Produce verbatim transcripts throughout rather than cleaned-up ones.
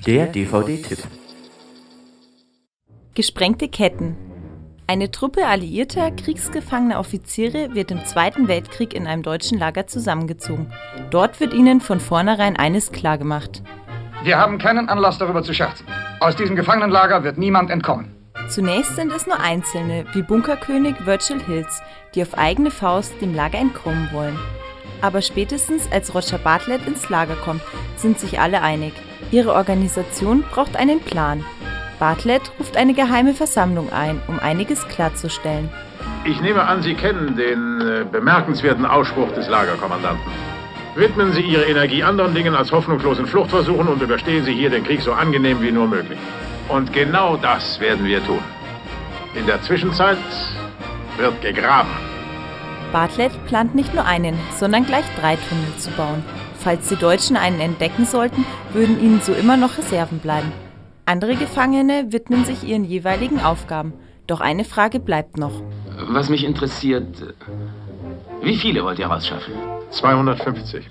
Der D V D-Tipp. Gesprengte Ketten. Eine Truppe alliierter, kriegsgefangener Offiziere wird im Zweiten Weltkrieg in einem deutschen Lager zusammengezogen. Dort wird ihnen von vornherein eines klargemacht: Wir haben keinen Anlass, darüber zu scherzen. Aus diesem Gefangenenlager wird niemand entkommen. Zunächst sind es nur Einzelne, wie Bunkerkönig Virgil Hills, die auf eigene Faust dem Lager entkommen wollen. Aber spätestens als Roger Bartlett ins Lager kommt, sind sich alle einig: Ihre Organisation braucht einen Plan. Bartlett ruft eine geheime Versammlung ein, um einiges klarzustellen. Ich nehme an, Sie kennen den äh, bemerkenswerten Ausspruch des Lagerkommandanten. Widmen Sie Ihre Energie anderen Dingen als hoffnungslosen Fluchtversuchen und überstehen Sie hier den Krieg so angenehm wie nur möglich. Und genau das werden wir tun. In der Zwischenzeit wird gegraben. Bartlett plant nicht nur einen, sondern gleich drei Tunnel zu bauen. Falls die Deutschen einen entdecken sollten, würden ihnen so immer noch Reserven bleiben. Andere Gefangene widmen sich ihren jeweiligen Aufgaben. Doch eine Frage bleibt noch. Was mich interessiert, wie viele wollt ihr rausschaffen? zweihundertfünfzig.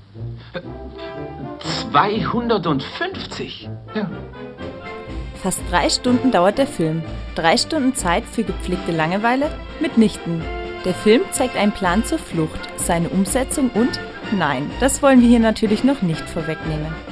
zweihundertfünfzig? Ja. Fast drei Stunden dauert der Film. Drei Stunden Zeit für gepflegte Langeweile? Mitnichten. Der Film zeigt einen Plan zur Flucht, seine Umsetzung und... Nein, das wollen wir hier natürlich noch nicht vorwegnehmen.